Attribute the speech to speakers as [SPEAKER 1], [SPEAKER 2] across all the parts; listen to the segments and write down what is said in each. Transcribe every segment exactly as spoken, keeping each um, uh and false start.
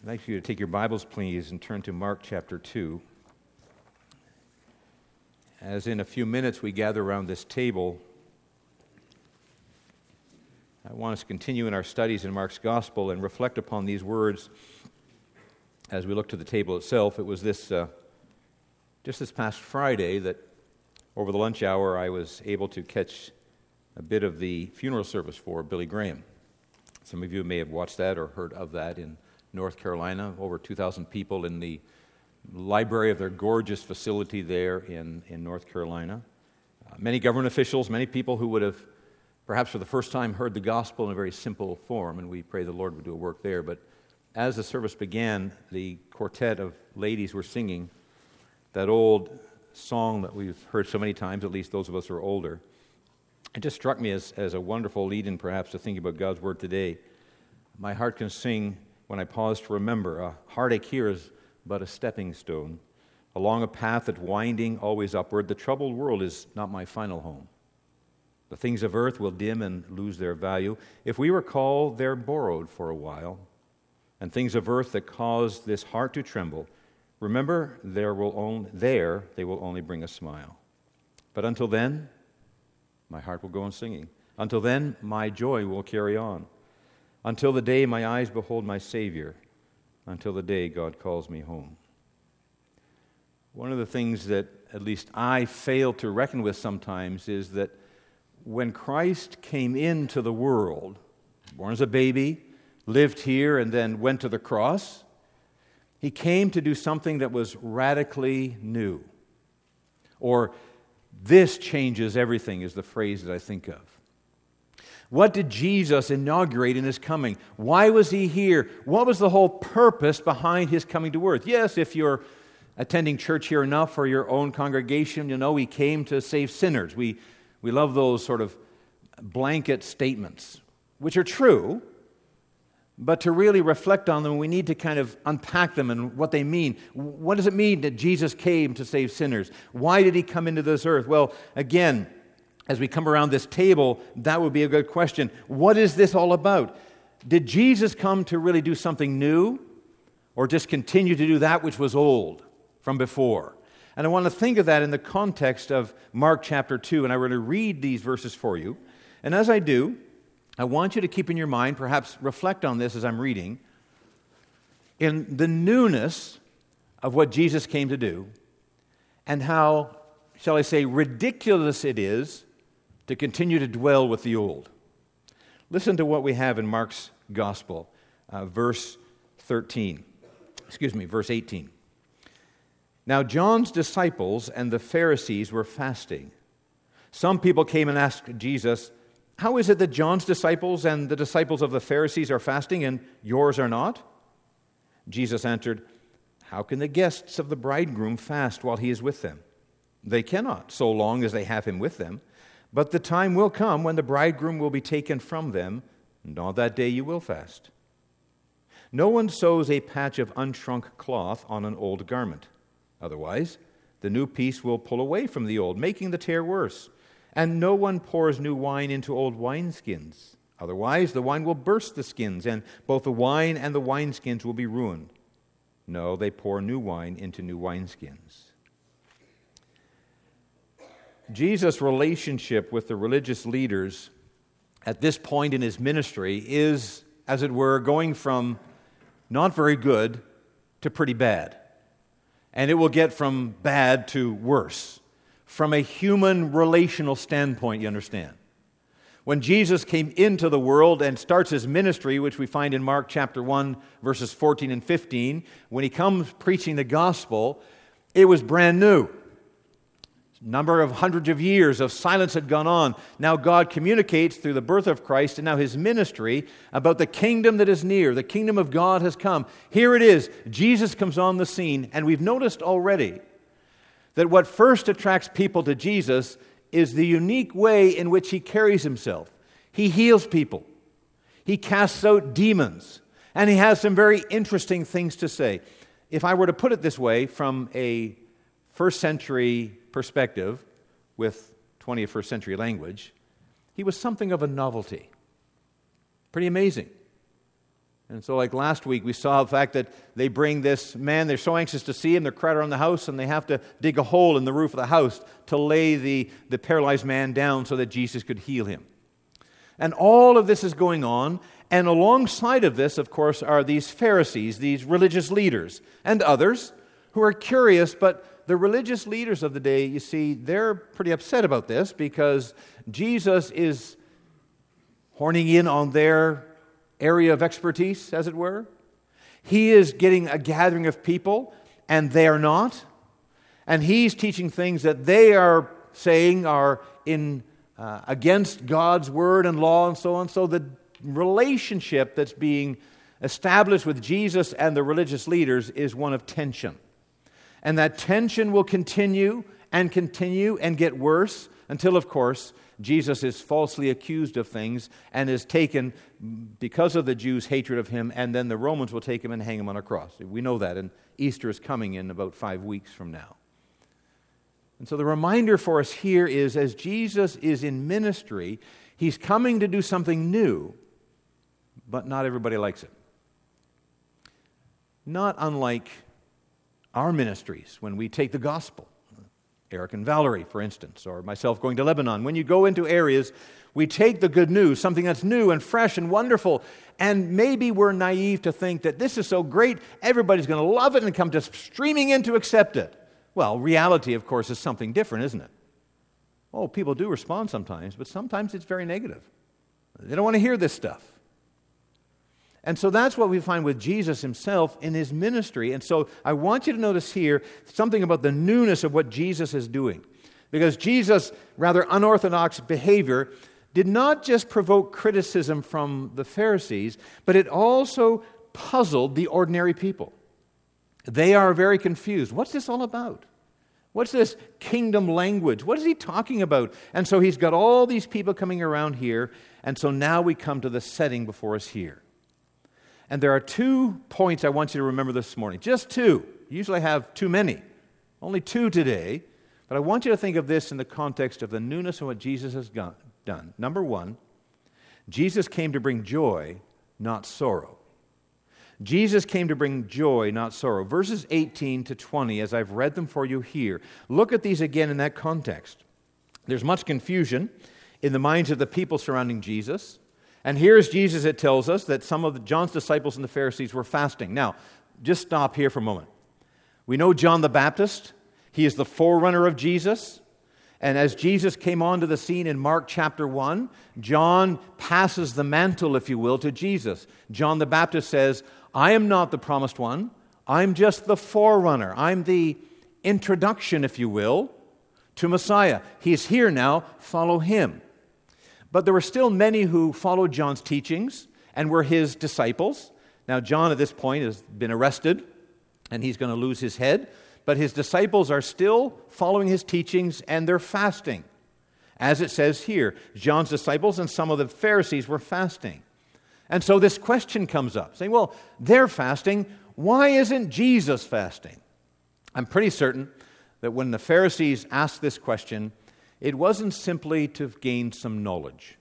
[SPEAKER 1] I'd like you to take your Bibles, please, and turn to Mark chapter two. As in a few minutes we gather around this table, I want us to continue in our studies in Mark's Gospel and reflect upon these words as we look to the table itself. It was this, uh, just this past Friday that over the lunch hour I was able to catch a bit of the funeral service for Billy Graham. Some of you may have watched that or heard of that in North Carolina. Over two thousand people in the library of their gorgeous facility there in, in North Carolina. Uh, many government officials, many people who would have perhaps for the first time heard the gospel in a very simple form, and we pray the Lord would do a work there. But as the service began, the quartet of ladies were singing that old song that we've heard so many times, at least those of us who are older. It just struck me as, as a wonderful lead-in perhaps to think about God's Word today. My heart can sing when I pause to remember, a heartache here is but a stepping stone. Along a path that's winding always upward, the troubled world is not my final home. The things of earth will dim and lose their value. If we recall, they're borrowed for a while. And things of earth that cause this heart to tremble, remember, there will only, there they will only bring a smile. But until then, my heart will go on singing. Until then, my joy will carry on. Until the day my eyes behold my Savior. Until the day God calls me home. One of the things that at least I fail to reckon with sometimes is that when Christ came into the world, born as a baby, lived here, and then went to the cross, he came to do something that was radically new. Or, this changes everything is the phrase that I think of. What did Jesus inaugurate in his coming? Why was he here? What was the whole purpose behind his coming to earth? Yes, if you're attending church here enough for your own congregation, you know he came to save sinners. We, we love those sort of blanket statements, which are true, but to really reflect on them, we need to kind of unpack them and what they mean. What does it mean that Jesus came to save sinners? Why did he come into this earth? Well, again, as we come around this table, that would be a good question. What is this all about? Did Jesus come to really do something new, or just continue to do that which was old from before? And I want to think of that in the context of Mark chapter two, and I want to read these verses for you. And as I do, I want you to keep in your mind, perhaps reflect on this as I'm reading, in the newness of what Jesus came to do, and how, shall I say, ridiculous it is to continue to dwell with the old. Listen to what we have in Mark's Gospel, uh, verse thirteen. Excuse me, verse eighteen. Now John's disciples and the Pharisees were fasting. Some people came and asked Jesus, "How is it that John's disciples and the disciples of the Pharisees are fasting and yours are not?" Jesus answered, "How can the guests of the bridegroom fast while he is with them? They cannot, so long as they have him with them. But the time will come when the bridegroom will be taken from them, and on that day you will fast. No one sews a patch of unshrunk cloth on an old garment. Otherwise, the new piece will pull away from the old, making the tear worse. And no one pours new wine into old wineskins. Otherwise, the wine will burst the skins, and both the wine and the wineskins will be ruined. No, they pour new wine into new wineskins." Jesus' relationship with the religious leaders at this point in his ministry is, as it were, going from not very good to pretty bad. And it will get from bad to worse. From a human relational standpoint, you understand. When Jesus came into the world and starts his ministry, which we find in Mark chapter one, verses fourteen and fifteen, when he comes preaching the gospel, it was brand new. A number of hundreds of years of silence had gone on. Now God communicates through the birth of Christ and now his ministry about the kingdom that is near. The kingdom of God has come. Here it is. Jesus comes on the scene, and we've noticed already that what first attracts people to Jesus is the unique way in which he carries himself. He heals people. He casts out demons. And he has some very interesting things to say. If I were to put it this way, from a first century perspective with twenty-first century language, he was something of a novelty. Pretty amazing. And so like last week, we saw the fact that they bring this man, they're so anxious to see him, they're crowded around the house, and they have to dig a hole in the roof of the house to lay the, the paralyzed man down so that Jesus could heal him. And all of this is going on, and alongside of this, of course, are these Pharisees, these religious leaders, and others who are curious, but the religious leaders of the day, you see, they're pretty upset about this because Jesus is horning in on their area of expertise, as it were. He is getting a gathering of people, and they are not. And he's teaching things that they are saying are in uh, against God's word and law and so on. So the relationship that's being established with Jesus and the religious leaders is one of tension. And that tension will continue and continue and get worse until, of course, Jesus is falsely accused of things and is taken because of the Jews' hatred of him, and then the Romans will take him and hang him on a cross. We know that, and Easter is coming in about five weeks from now. And so the reminder for us here is, as Jesus is in ministry, he's coming to do something new, but not everybody likes it. Not unlike our ministries when we take the gospel. Eric and Valerie, for instance, or myself going to Lebanon. When you go into areas, we take the good news, something that's new and fresh and wonderful, and maybe we're naive to think that this is so great, everybody's going to love it and come just streaming in to accept it. Well, reality, of course, is something different, isn't it? Oh, people do respond sometimes, but sometimes it's very negative. They don't want to hear this stuff. And so that's what we find with Jesus himself in his ministry. And so I want you to notice here something about the newness of what Jesus is doing. Because Jesus' rather unorthodox behavior did not just provoke criticism from the Pharisees, but it also puzzled the ordinary people. They are very confused. What's this all about? What's this kingdom language? What is he talking about? And so he's got all these people coming around here, and so now we come to the setting before us here. And there are two points I want you to remember this morning. Just two. Usually I have too many. Only two today. But I want you to think of this in the context of the newness of what Jesus has done. Number one, Jesus came to bring joy, not sorrow. Jesus came to bring joy, not sorrow. Verses eighteen to twenty, as I've read them for you here, look at these again in that context. There's much confusion in the minds of the people surrounding Jesus. And here's Jesus, it tells us, that some of John's disciples and the Pharisees were fasting. Now, just stop here for a moment. We know John the Baptist. He is the forerunner of Jesus. And as Jesus came onto the scene in Mark chapter one, John passes the mantle, if you will, to Jesus. John the Baptist says, I am not the promised one. I'm just the forerunner. I'm the introduction, if you will, to Messiah. He's here now. Follow him. But there were still many who followed John's teachings and were his disciples. Now, John at this point has been arrested, and he's going to lose his head. But his disciples are still following his teachings, and they're fasting. As it says here, John's disciples and some of the Pharisees were fasting. And so this question comes up, saying, well, they're fasting. Why isn't Jesus fasting? I'm pretty certain that when the Pharisees asked this question, it wasn't simply to gain some knowledge.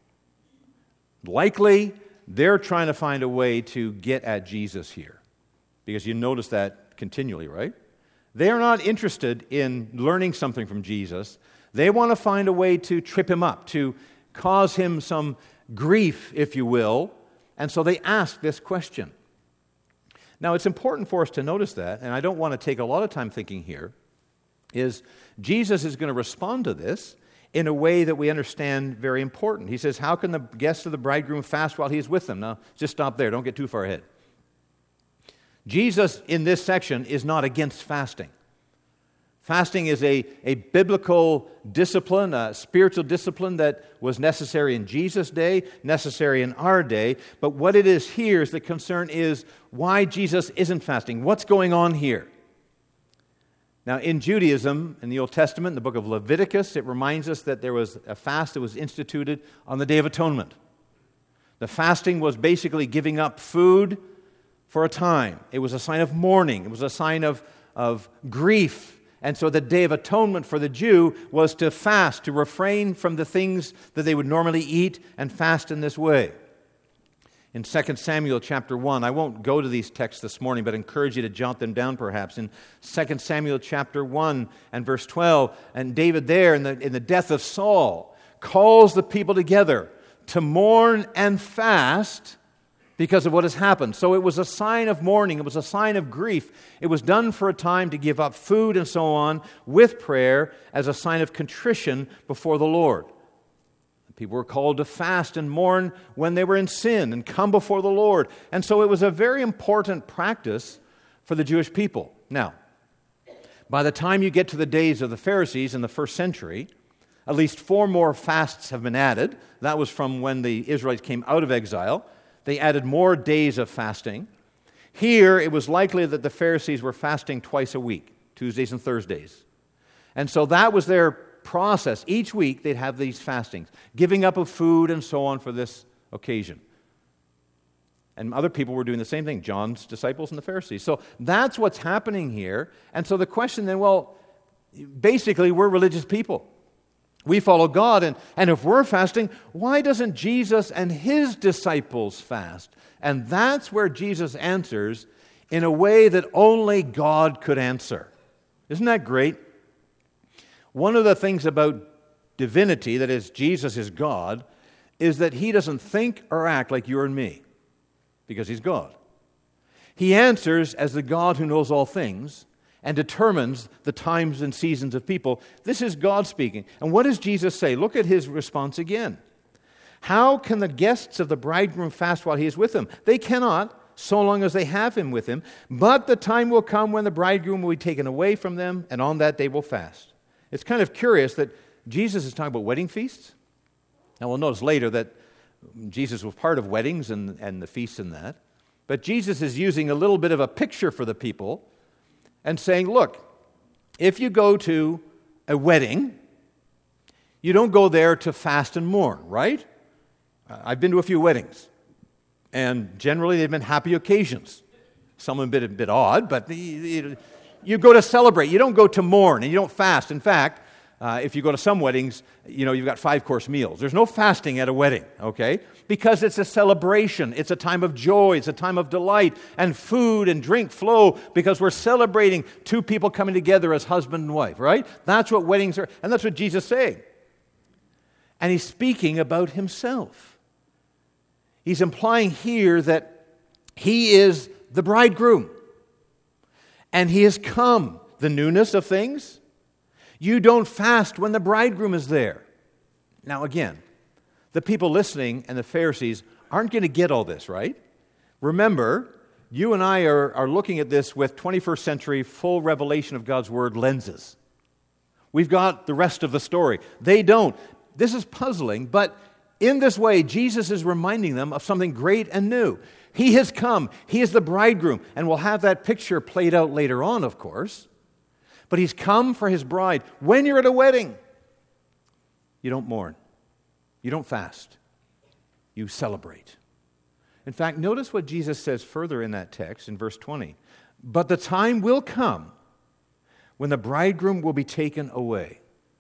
[SPEAKER 1] Likely, they're trying to find a way to get at Jesus here. Because you notice that continually, right? They are not interested in learning something from Jesus. They want to find a way to trip him up, to cause him some grief, if you will. And so they ask this question. Now, it's important for us to notice that, and I don't want to take a lot of time thinking here, is Jesus is going to respond to this in a way that we understand very important. He says, how can the guests of the bridegroom fast while he is with them? Now, just stop there. Don't get too far ahead. Jesus, in this section, is not against fasting. Fasting is a, a biblical discipline, a spiritual discipline that was necessary in Jesus' day, necessary in our day. But what it is here is the concern is why Jesus isn't fasting. What's going on here? Now, in Judaism, in the Old Testament, in the book of Leviticus, it reminds us that there was a fast that was instituted on the Day of Atonement. The fasting was basically giving up food for a time. It was a sign of mourning. It was a sign of, of grief. And so the Day of Atonement for the Jew was to fast, to refrain from the things that they would normally eat and fast in this way. In Second Samuel chapter one, I won't go to these texts this morning, but encourage you to jot them down perhaps. In Second Samuel chapter one and verse twelve, and David there in the, in the death of Saul calls the people together to mourn and fast because of what has happened. So it was a sign of mourning. It was a sign of grief. It was done for a time to give up food and so on with prayer as a sign of contrition before the Lord. People were called to fast and mourn when they were in sin and come before the Lord. And so it was a very important practice for the Jewish people. Now, by the time you get to the days of the Pharisees in the first century, at least four more fasts have been added. That was from when the Israelites came out of exile. They added more days of fasting. Here, it was likely that the Pharisees were fasting twice a week, Tuesdays and Thursdays. And so that was their process. Each week, they'd have these fastings, giving up of food and so on for this occasion. And other people were doing the same thing, John's disciples and the Pharisees. So that's what's happening here. And so the question then, well, basically, we're religious people. We follow God, and, and if we're fasting, why doesn't Jesus and his disciples fast? And that's where Jesus answers in a way that only God could answer. Isn't that great? One of the things about divinity, that is, Jesus is God, is that he doesn't think or act like you and me, because he's God. He answers as the God who knows all things and determines the times and seasons of people. This is God speaking. And what does Jesus say? Look at his response again. How can the guests of the bridegroom fast while he is with them? They cannot, so long as they have him with him. But the time will come when the bridegroom will be taken away from them, and on that day will fast. It's kind of curious that Jesus is talking about wedding feasts. Now we'll notice later that Jesus was part of weddings and, and the feasts and that. But Jesus is using a little bit of a picture for the people and saying, look, if you go to a wedding, you don't go there to fast and mourn, right? I've been to a few weddings, and generally they've been happy occasions. Some have been a bit odd, but you go to celebrate. You don't go to mourn, and you don't fast. In fact, uh, if you go to some weddings, you know, you've got five-course meals. There's no fasting at a wedding, okay? Because it's a celebration. It's a time of joy. It's a time of delight. And food and drink flow because we're celebrating two people coming together as husband and wife, right? That's what weddings are. And that's what Jesus is saying. And he's speaking about himself. He's implying here that he is the bridegroom. And he has come. The newness of things. You don't fast when the bridegroom is there. Now again, the people listening and the Pharisees aren't going to get all this, right? Remember, you and I are, are looking at this with twenty-first century full revelation of God's Word lenses. We've got the rest of the story. They don't. This is puzzling, but in this way, Jesus is reminding them of something great and new. He has come. He is the bridegroom, and we'll have that picture played out later on, of course. But he's come for his bride. When you're at a wedding, you don't mourn. You don't fast. You celebrate. In fact, notice what Jesus says further in that text in verse twenty. But the time will come when the bridegroom will be taken away.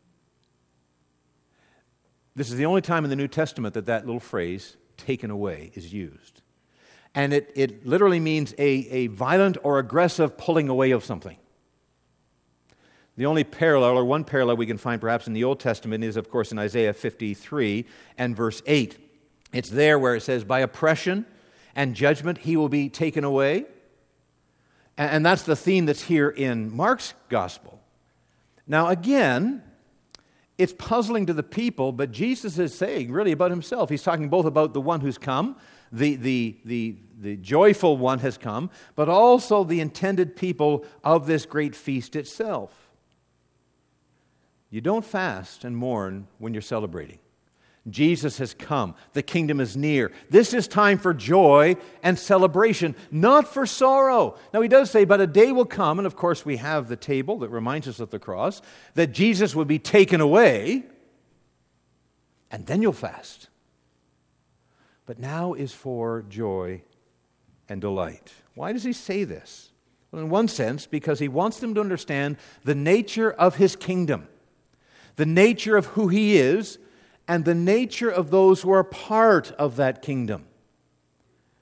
[SPEAKER 1] This is the only time in the New Testament that that little phrase, taken away, is used. And it, it literally means a, a violent or aggressive pulling away of something. The only parallel, or one parallel we can find perhaps in the Old Testament is, of course, in Isaiah fifty-three and verse eight. It's there where it says, by oppression and judgment he will be taken away. And that's the theme that's here in Mark's gospel. Now again, it's puzzling to the people, but Jesus is saying really about himself. He's talking both about the one who's come, the, the, the, the joyful one has come, but also the intended people of this great feast itself. You don't fast and mourn when you're celebrating. Jesus has come. The kingdom is near. This is time for joy and celebration, not for sorrow. Now he does say, but a day will come, and of course we have the table that reminds us of the cross, that Jesus will be taken away, and then you'll fast. But now is for joy and delight. Why does he say this? Well, in one sense, because he wants them to understand the nature of his kingdom. The nature of who he is, and the nature of those who are part of that kingdom.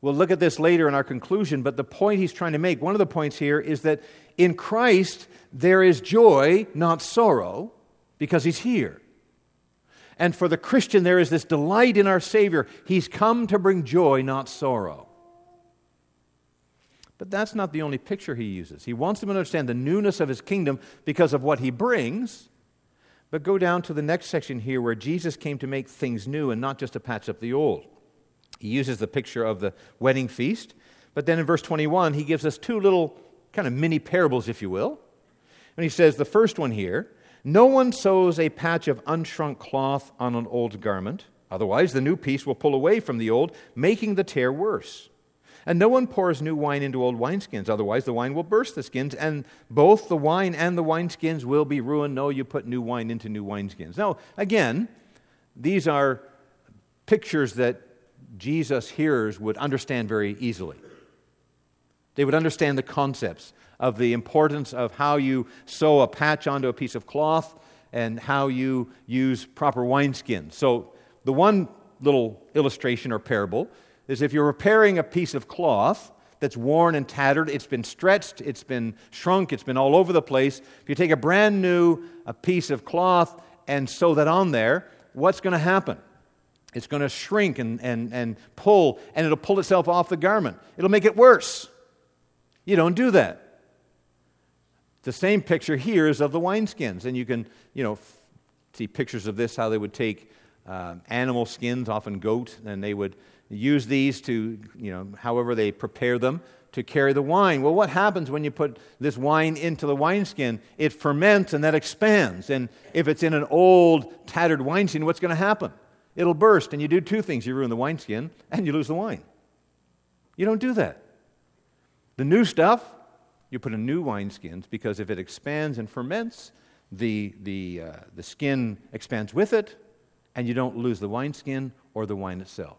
[SPEAKER 1] We'll look at this later in our conclusion, but the point he's trying to make, one of the points here, is that in Christ there is joy, not sorrow, because he's here. And for the Christian, there is this delight in our Savior. He's come to bring joy, not sorrow. But that's not the only picture he uses. He wants them to understand the newness of his kingdom because of what he brings. But go down to the next section here where Jesus came to make things new and not just to patch up the old. He uses the picture of the wedding feast. But then in verse twenty-one, he gives us two little kind of mini parables, if you will. And he says, the first one here, no one sews a patch of unshrunk cloth on an old garment. Otherwise, the new piece will pull away from the old, making the tear worse. And no one pours new wine into old wineskins. Otherwise, the wine will burst the skins, and both the wine and the wineskins will be ruined. No, you put new wine into new wineskins. Now, again, these are pictures that Jesus' hearers would understand very easily. They would understand the concepts of the importance of how you sew a patch onto a piece of cloth and how you use proper wineskins. So the one little illustration or parable is if you're repairing a piece of cloth that's worn and tattered, it's been stretched, it's been shrunk, it's been all over the place. If you take a brand new a piece of cloth and sew that on there, what's going to happen? It's going to shrink and, and, and pull, and it'll pull itself off the garment. It'll make it worse. You don't do that. The same picture here is of the wineskins, and you can, you know, f- see pictures of this, how they would take uh, animal skins, often goat, and they would use these to, you know, however they prepare them to carry the wine. Well, what happens when you put this wine into the wineskin? It ferments and that expands. And if it's in an old, tattered wineskin, what's going to happen? It'll burst, and you do two things. You ruin the wineskin, and you lose the wine. You don't do that. The new stuff, you put in new wineskins, because if it expands and ferments, the, the, uh, the skin expands with it, and you don't lose the wineskin or the wine itself.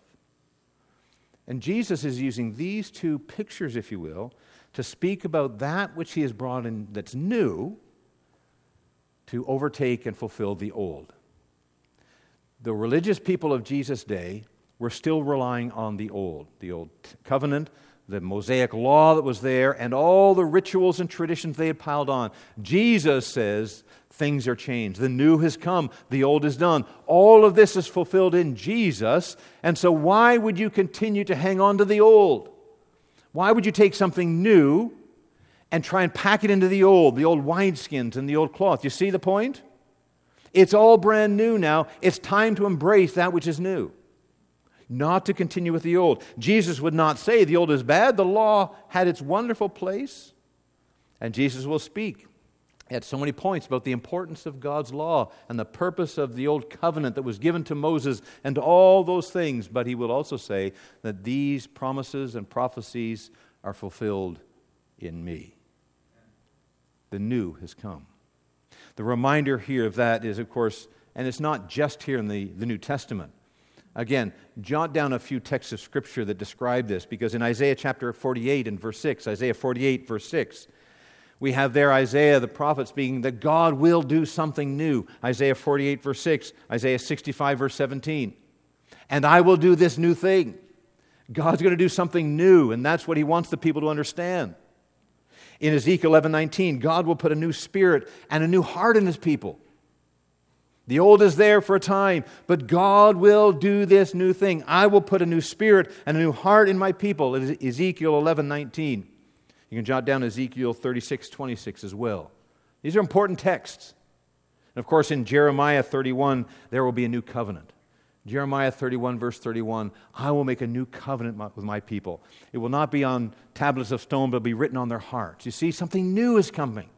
[SPEAKER 1] And Jesus is using these two pictures, if you will, to speak about that which he has brought in that's new to overtake and fulfill the old. The religious people of Jesus' day were still relying on the old, the old covenant, the Mosaic law that was there, and all the rituals and traditions they had piled on. Jesus says things are changed. The new has come. The old is done. All of this is fulfilled in Jesus. And so why would you continue to hang on to the old? Why would you take something new and try and pack it into the old, the old wineskins and the old cloth? You see the point? It's all brand new now. It's time to embrace that which is new, not to continue with the old. Jesus would not say the old is bad. The law had its wonderful place. And Jesus will speak at so many points about the importance of God's law and the purpose of the old covenant that was given to Moses and all those things. But he will also say that these promises and prophecies are fulfilled in me. The new has come. The reminder here of that is, of course, and it's not just here in the, the New Testament. Again, jot down a few texts of Scripture that describe this, because in Isaiah chapter forty-eight and verse six, Isaiah forty-eight, verse six, we have there Isaiah the prophet speaking that God will do something new. Isaiah forty-eight, verse six, Isaiah sixty-five, verse seventeen. And I will do this new thing. God's going to do something new, and that's what he wants the people to understand. In Ezekiel eleven nineteen, God will put a new spirit and a new heart in his people. The old is there for a time, but God will do this new thing. I will put a new spirit and a new heart in my people. Ezekiel eleven nineteen. You can jot down Ezekiel thirty-six twenty-six as well. These are important texts. And of course, in Jeremiah thirty-one, there will be a new covenant. Jeremiah thirty-one, verse thirty-one, I will make a new covenant with my people. It will not be on tablets of stone, but will be written on their hearts. You see, something new is coming.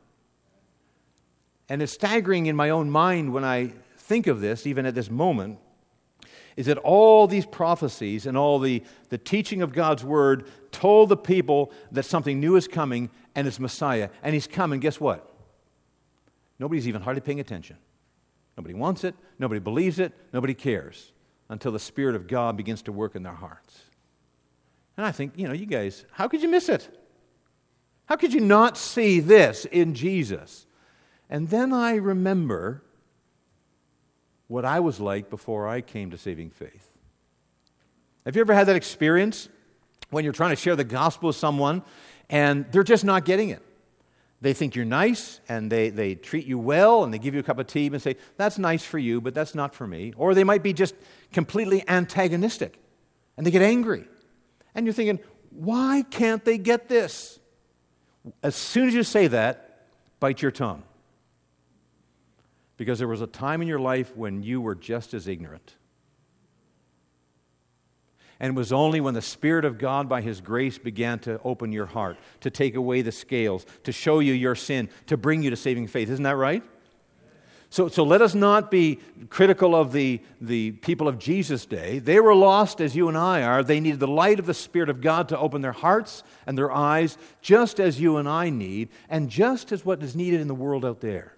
[SPEAKER 1] And it's staggering in my own mind when I think of this, even at this moment, is that all these prophecies and all the, the teaching of God's Word told the people that something new is coming, and it's Messiah. And he's coming, guess what? Nobody's even hardly paying attention. Nobody wants it, nobody believes it, nobody cares, until the Spirit of God begins to work in their hearts. And I think, you know, you guys, how could you miss it? How could you not see this in Jesus? And then I remember what I was like before I came to saving faith. Have you ever had that experience when you're trying to share the gospel with someone and they're just not getting it. They think you're nice, and they, they treat you well, and they give you a cup of tea and say, that's nice for you, but that's not for me. Or they might be just completely antagonistic, and they get angry. And you're thinking, why can't they get this? As soon as you say that, bite your tongue. Because there was a time in your life when you were just as ignorant. And it was only when the Spirit of God, by His grace, began to open your heart, to take away the scales, to show you your sin, to bring you to saving faith. Isn't that right? So, so let us not be critical of the, the people of Jesus' day. They were lost as you and I are. They needed the light of the Spirit of God to open their hearts and their eyes, just as you and I need, and just as what is needed in the world out there.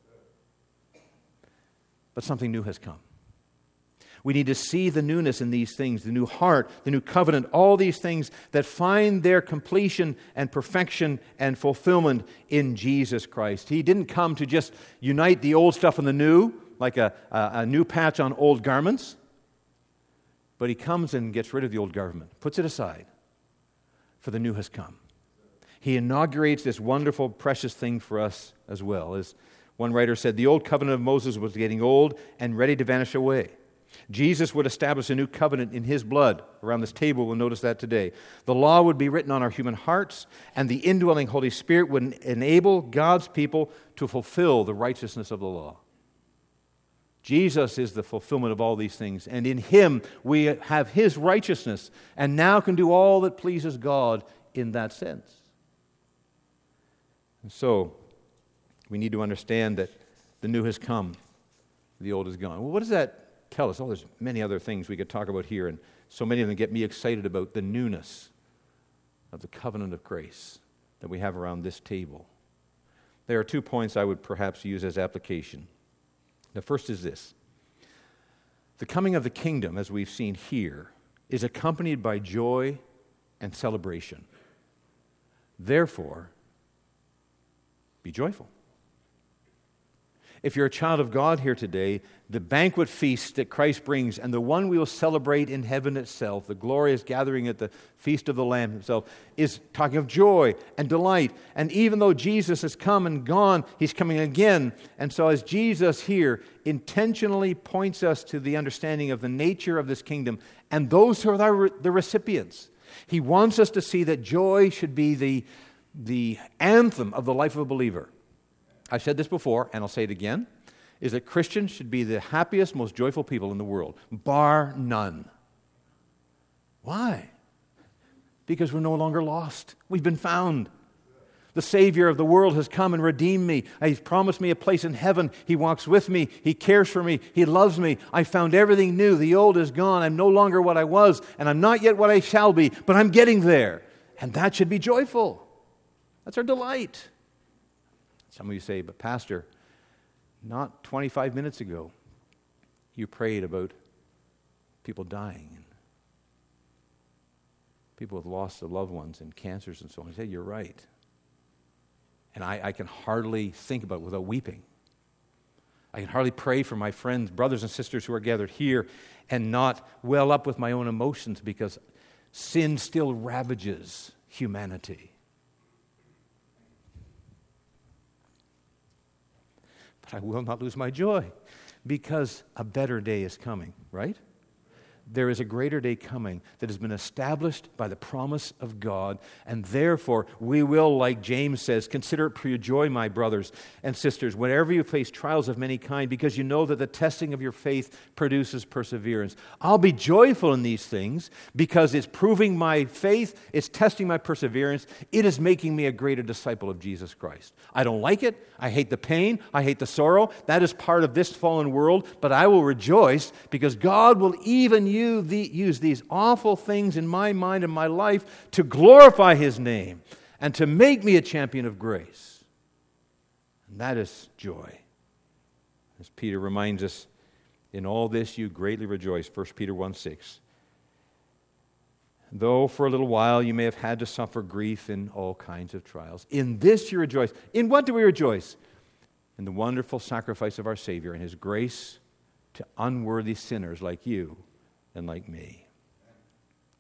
[SPEAKER 1] But something new has come. We need to see the newness in these things, the new heart, the new covenant, all these things that find their completion and perfection and fulfillment in Jesus Christ. He didn't come to just unite the old stuff and the new, like a, a, a new patch on old garments, but He comes and gets rid of the old garment, puts it aside, for the new has come. He inaugurates this wonderful, precious thing for us as well. As one writer said, the old covenant of Moses was getting old and ready to vanish away. Jesus would establish a new covenant in His blood. Around this table, we'll notice that today. The law would be written on our human hearts, and the indwelling Holy Spirit would enable God's people to fulfill the righteousness of the law. Jesus is the fulfillment of all these things, and in Him we have His righteousness, and now can do all that pleases God in that sense. And so, we need to understand that the new has come, the old is gone. Well, what does that tell us? Oh, there's many other things we could talk about here, and so many of them get me excited about the newness of the covenant of grace that we have around this table. There are two points I would perhaps use as application. The first is this. The coming of the kingdom, as we've seen here, is accompanied by joy and celebration. Therefore, be joyful. If you're a child of God here today, the banquet feast that Christ brings and the one we will celebrate in heaven itself, the glorious gathering at the feast of the Lamb Himself, is talking of joy and delight. And even though Jesus has come and gone, He's coming again. And so as Jesus here intentionally points us to the understanding of the nature of this kingdom and those who are the recipients, He wants us to see that joy should be the, the anthem of the life of a believer. I've said this before, and I'll say it again, is that Christians should be the happiest, most joyful people in the world, bar none. Why? Because we're no longer lost. We've been found. The Savior of the world has come and redeemed me. He's promised me a place in heaven. He walks with me. He cares for me. He loves me. I found everything new. The old is gone. I'm no longer what I was, and I'm not yet what I shall be, but I'm getting there. And that should be joyful. That's our delight. Some of you say, but Pastor, not twenty-five minutes ago, you prayed about people dying and people with loss of loved ones and cancers and so on. I say, you're right. And I, I can hardly think about it without weeping. I can hardly pray for my friends, brothers and sisters who are gathered here and not well up with my own emotions because sin still ravages humanity. But I will not lose my joy because a better day is coming, right? There is a greater day coming that has been established by the promise of God, and therefore we will, like James says, consider it pure joy, my brothers and sisters, whenever you face trials of many kind, because you know that the testing of your faith produces perseverance. I'll be joyful in these things because it's proving my faith, it's testing my perseverance, it is making me a greater disciple of Jesus Christ. I don't like it, I hate the pain, I hate the sorrow, that is part of this fallen world, but I will rejoice because God will even use You the, use these awful things in my mind and my life to glorify His name and to make me a champion of grace. And that is joy. As Peter reminds us, in all this you greatly rejoice, First Peter one six. Though for a little while you may have had to suffer grief in all kinds of trials. In this you rejoice. In what do we rejoice? In the wonderful sacrifice of our Savior and His grace to unworthy sinners like you and like me.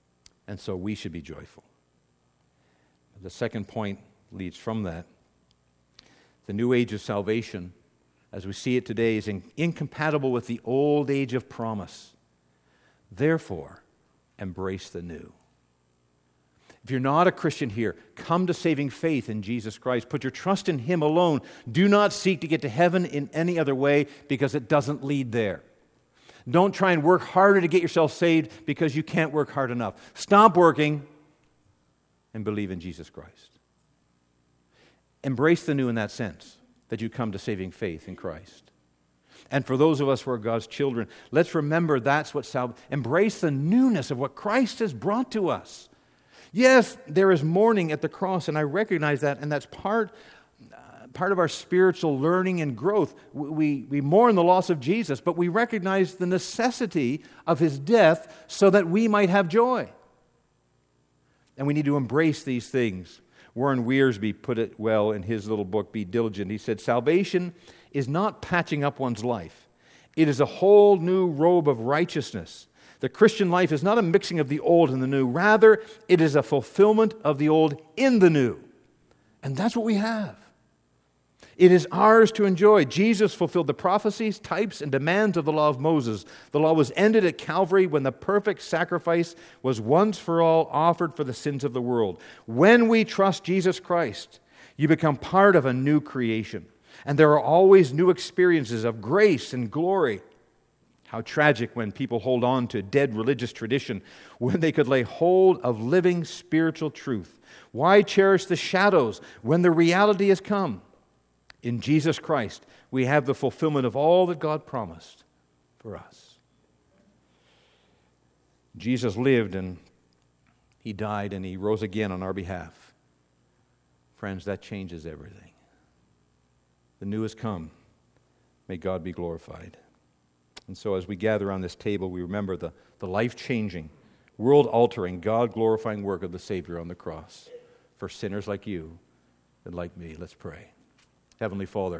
[SPEAKER 1] and so we should be joyful. The second point leads from that. The new age of salvation, as we see it today, is in, incompatible with the old age of promise. Therefore, embrace the new. If you're not a Christian here, come to saving faith in Jesus Christ. Put your trust in Him alone. Do not seek to get to heaven in any other way, because it doesn't lead there. Don't try and work harder to get yourself saved, because you can't work hard enough. Stop working and believe in Jesus Christ. Embrace the new in that sense, that you come to saving faith in Christ. And for those of us who are God's children, let's remember that's what salvation. Embrace the newness of what Christ has brought to us. Yes, there is mourning at the cross, and I recognize that, and that's part, uh, part of our spiritual learning and growth. We, we mourn the loss of Jesus, but we recognize the necessity of His death so that we might have joy. And we need to embrace these things. Warren Wiersbe put it well in his little book, Be Diligent. He said, salvation is not patching up one's life. It is a whole new robe of righteousness. The Christian life is not a mixing of the old and the new. Rather, it is a fulfillment of the old in the new. And that's what we have. It is ours to enjoy. Jesus fulfilled the prophecies, types, and demands of the law of Moses. The law was ended at Calvary when the perfect sacrifice was once for all offered for the sins of the world. When we trust Jesus Christ, you become part of a new creation. And there are always new experiences of grace and glory. How tragic when people hold on to dead religious tradition when they could lay hold of living spiritual truth. Why cherish the shadows when the reality has come? In Jesus Christ, we have the fulfillment of all that God promised for us. Jesus lived and He died and He rose again on our behalf. Friends, that changes everything. The new has come. May God be glorified. And so as we gather around this table, we remember the, the life-changing, world-altering, God-glorifying work of the Savior on the cross for sinners like you and like me. Let's pray. Heavenly Father,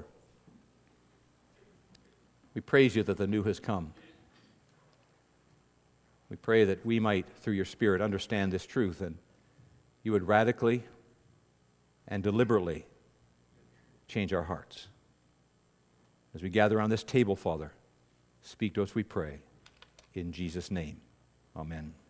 [SPEAKER 1] we praise You that the new has come. We pray that we might, through Your Spirit, understand this truth, and You would radically and deliberately change our hearts. As we gather around this table, Father, speak to us, we pray. In Jesus' name, amen.